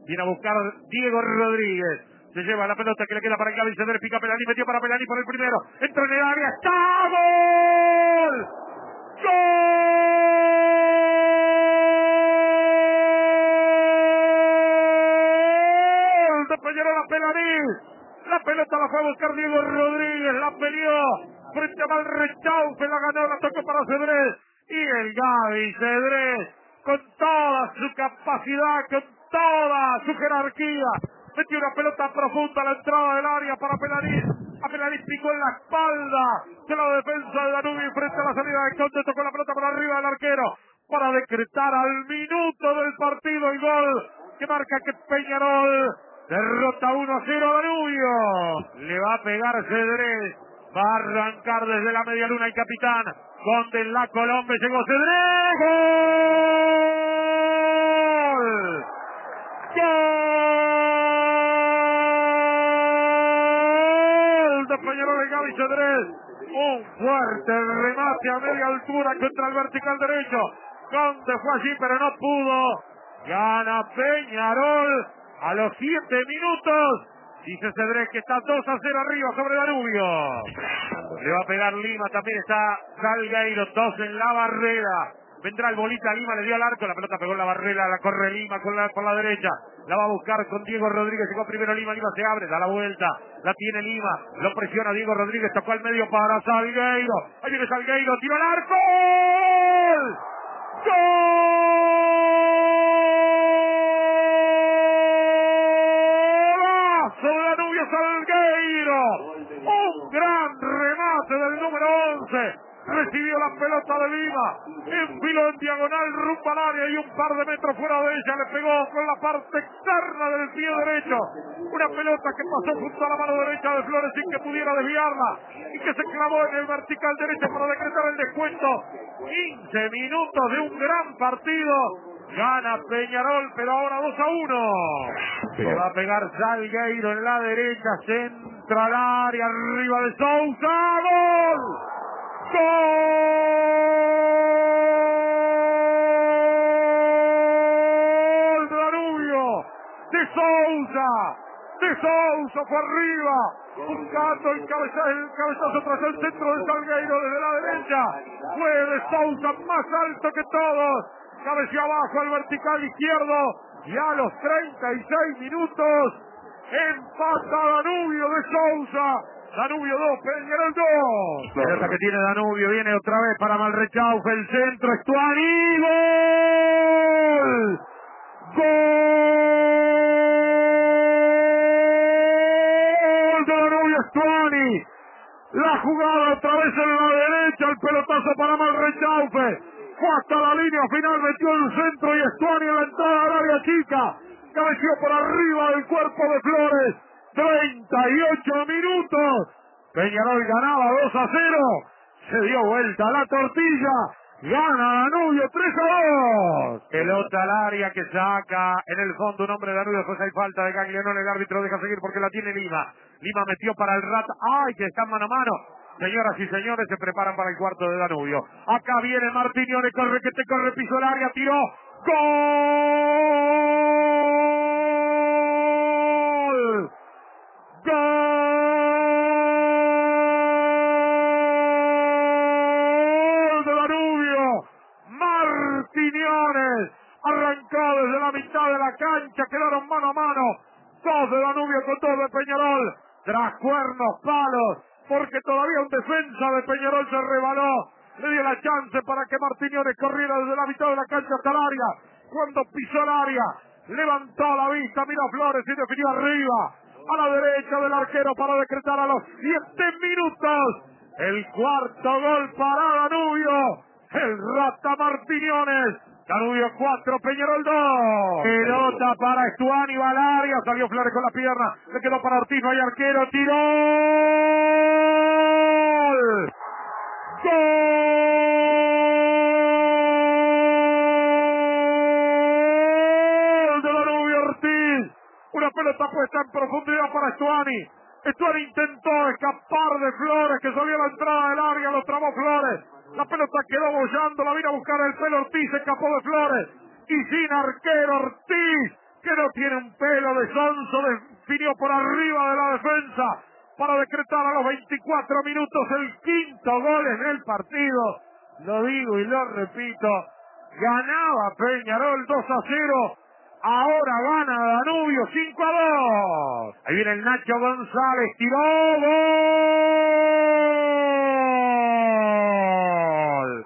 Viene a buscar Diego Rodríguez. Se lleva la pelota que le queda para Gaby Cedrés. Pica Pelani, metió para Pelani por el primero. Entra en el área. ¡Está! ¡Gol! ¡Gol! De Peñarol a Pelani. La pelota la fue a buscar Diego Rodríguez. La peleó frente a Malrechaufe. La ganó, la tocó para Cedrés. Y el Gaby Cedrés, con toda su capacidad, con toda su jerarquía, metió una pelota profunda a la entrada del área para Pelani. A Pelani picó en la espalda de la defensa de Danubio frente a la salida de Conte. Tocó la pelota por arriba del arquero para decretar al minuto del partido el gol que marca que Peñarol derrota 1-0 a Danubio. Le va a pegar Cedrés. Va a arrancar desde la media luna el capitán. Conde en la Colombe. Llegó Cedrés. ¡Gol! ¡Gol! De Peñarol de Gaby Cedrés. Un fuerte remate a media altura contra el vertical derecho. Conde fue allí pero no pudo. Gana Peñarol a los 7 minutos. Dice Cedrés que está 2-0 arriba sobre Danubio. Le va a pegar Lima, también está Salgueiro, 2 en la barrera. Vendrá el bolita Lima, le dio al arco, la pelota pegó en la barrera, la corre Lima por la derecha. La va a buscar con Diego Rodríguez, llegó primero Lima se abre, da la vuelta, la tiene Lima, lo presiona Diego Rodríguez, tocó al medio para Salgueiro. Ahí viene Salgueiro, tiro al arco. ¡Gol! Danubio Salgueiro, un gran remate del número 11, recibió la pelota de Lima, enfiló en diagonal rumbo al área y un par de metros fuera de ella le pegó con la parte externa del pie derecho, una pelota que pasó junto a la mano derecha de Flores sin que pudiera desviarla y que se clavó en el vertical derecho para decretar el descuento. 15 minutos de un gran partido. Gana Peñarol, pero ahora 2-1. Se va a pegar Salgueiro en la derecha, centra al área, arriba de Sousa. ¡Gol! ¡Gol de Danubio! ¡De Sousa! ¡De Sousa fue arriba! Buscando el cabezazo tras el centro de Salgueiro desde la derecha. Fue de Sousa más alto que todos. Cabeció abajo al vertical izquierdo y a los 36 minutos empata Danubio de Sousa. Danubio 2, Peñarol 2. Pelota que tiene Danubio, viene otra vez para Malrechaufe, el centro, Estuani, ¡gol! ¡Gol de Danubio, Estuani! La jugada otra vez en la derecha, el pelotazo para Malrechaufe. Fue hasta la línea final, metió el centro y Estuani en la entrada al área chica. Cabeció por arriba del cuerpo de Flores. 38 minutos. Peñarol ganaba 2-0. Se dio vuelta la tortilla. Gana Danubio 3-2. Pelota al área que saca en el fondo un hombre de Danubio. Pues hay falta de Gaglianone. El árbitro deja seguir porque la tiene Lima. Lima metió para el Rata. ¡Ay, que están mano a mano! Señoras y señores, se preparan para el cuarto de Danubio. Acá viene Martinione, corre que te corre, pisó el área, tiró. ¡Gol! ¡Gol de Danubio! Martinione arrancó desde la mitad de la cancha, quedaron mano a mano. 2 de Danubio con 2 de Peñarol. Tras cuernos, palos, porque todavía un defensa de Peñarol se rebaló, le dio la chance para que Martinione corriera desde la mitad de la cancha hasta el área. Cuando pisó el área, levantó la vista, miró Flores y definió arriba, a la derecha del arquero para decretar a los 7 minutos el cuarto gol para Danubio. El Rata Martinione. Danubio 4, Peñarol 2. Pelota para Estuani, va al área, salió Flores con la pierna, le quedó para Ortiz, no hay arquero, tiró. ¡Gol! De Danubio Ortiz. Una pelota puesta en profundidad para Estuani. Estuani intentó escapar de Flores, que salió a la entrada del área, lo trabó Flores. La pelota quedó bollando, la vino a buscar el pelo Ortiz, se escapó de Flores. Y sin arquero Ortiz, que no tiene un pelo de sonso, definió por arriba de la defensa para decretar a los 24 minutos el quinto gol en el partido. Lo digo y lo repito, ganaba Peñarol 2-0, ahora gana Danubio 5-2. Ahí viene el Nacho González, tiró, gol.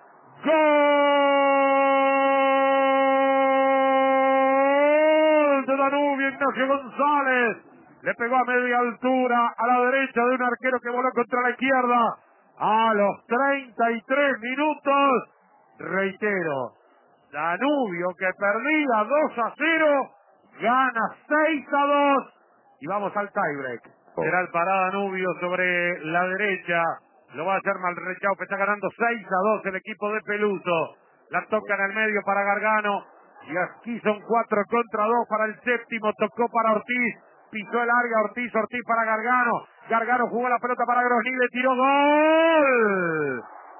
¡Gol de Danubio! Ignacio González le pegó a media altura a la derecha de un arquero que voló contra la izquierda. A los 33 minutos, reitero, Danubio, que perdía 2-0, gana 6-2 y vamos al tiebreak. Será el parada Danubio sobre la derecha. Lo va a hacer Malrechaupe, está ganando 6-2 el equipo de Peluso. La toca en el medio para Gargano. Y aquí son 4 contra 2 para el séptimo. Tocó para Ortiz. Pisó el área Ortiz para Gargano. Gargano jugó la pelota para Grosni, le tiró, ¡gol!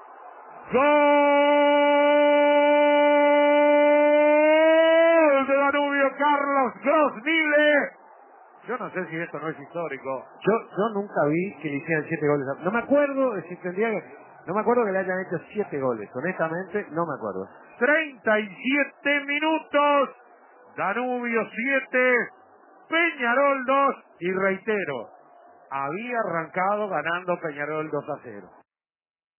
¡Gol de Danubio! Carlos Grosnile. Yo no sé si esto no es histórico. Yo nunca vi que le hicieran 7 goles. No me acuerdo si no me acuerdo que le hayan hecho 7 goles. Honestamente, no me acuerdo. 37 minutos. Danubio 7. Peñarol 2. Y reitero, había arrancado ganando Peñarol 2-0.